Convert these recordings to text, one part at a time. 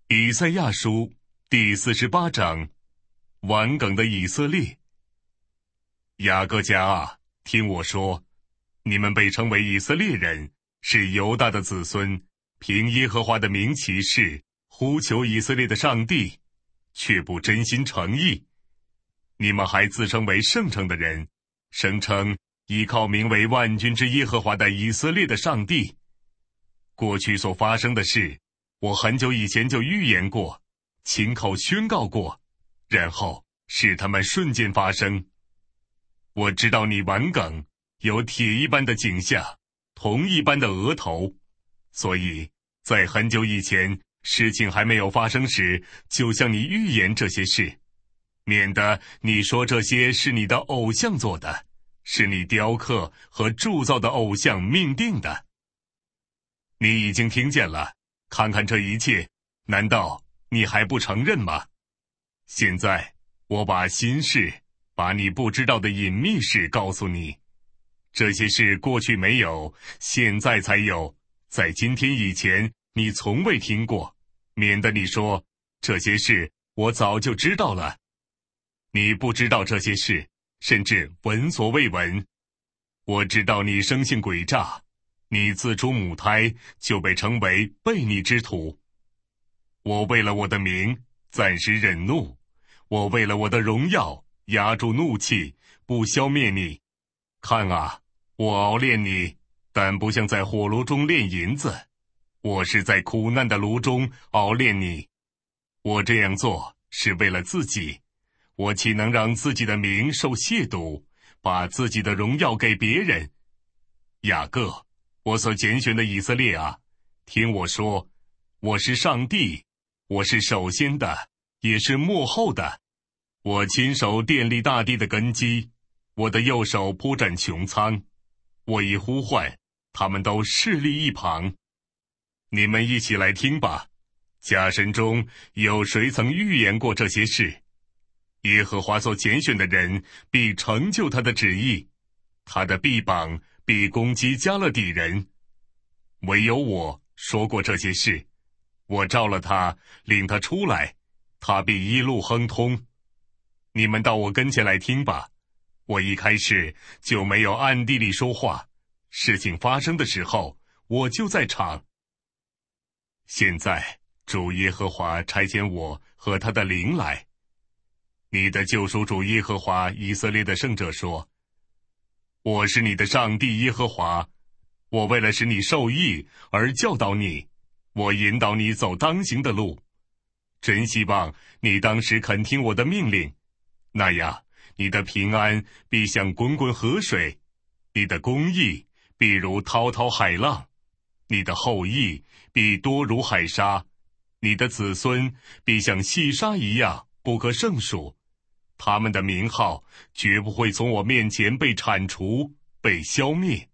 以赛亚书第48章，顽梗的以色列。雅各家啊，听我说，你们被称为以色列人，是犹大的子孙，凭耶和华的名起誓，呼求以色列的上帝，却不真心诚意。你们还自称为圣城的人，声称依靠名为万军之耶和华的以色列的上帝。过去所发生的事，我很久以前就预言过，亲口宣告过，然后使他们瞬间发生。我知道你顽梗，有铁一般的颈项，铜一般的额头，所以在很久以前事情还没有发生时，就向你预言这些事，免得你说这些是你的偶像做的，是你雕刻和铸造的偶像命定的。你已经听见了，看看这一切，难道你还不承认吗？现在我把新事，把你不知道的隐秘事告诉你，这些事过去没有，现在才有，在今天以前你从未听过，免得你说这些事我早就知道了。你不知道这些事，甚至闻所未闻。我知道你生性诡诈，你自出母胎就被称为悖逆之徒。我为了我的名暂时忍怒，我为了我的荣耀压住怒气，不消灭你。看啊，我熬炼你，但不像在火炉中炼银子，我是在苦难的炉中熬炼你。我这样做是为了自己，我岂能让自己的名受亵渎，把自己的荣耀给别人？雅各，我所拣选的以色列啊，听我说，我是上帝，我是首先的，也是末后的。我亲手奠立大地的根基，我的右手铺展穹苍。我一呼唤，他们都势立一旁。你们一起来听吧，家神中有谁曾预言过这些事？耶和华所拣选的人必成就他的旨意，他的臂膀必攻击加勒底人。唯有我说过这些事，我召了他，领他出来，他必一路亨通。你们到我跟前来听吧，我一开始就没有暗地里说话，事情发生的时候，我就在场。现在主耶和华差遣我和他的灵来。你的救赎主耶和华以色列的圣者说，我是你的上帝耶和华，我为了使你受益而教导你，我引导你走当行的路。真希望你当时肯听我的命令，那样你的平安必像滚滚河水，你的公义必如滔滔海浪，你的后裔必多如海沙，你的子孙必像细沙一样不可胜数，他们的名号绝不会从我面前被铲除，被消灭。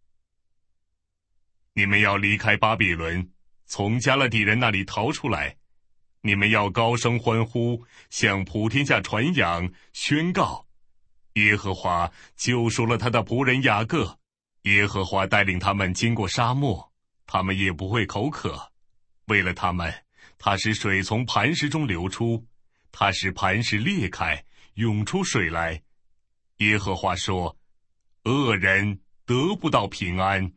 你们要离开巴比伦，从加勒底人那里逃出来，你们要高声欢呼，向普天下传扬，宣告，耶和华救赎了他的仆人雅各，耶和华带领他们经过沙漠，他们也不会口渴。为了他们，他使水从磐石中流出，他使磐石裂开，涌出水来。耶和华说，恶人得不到平安。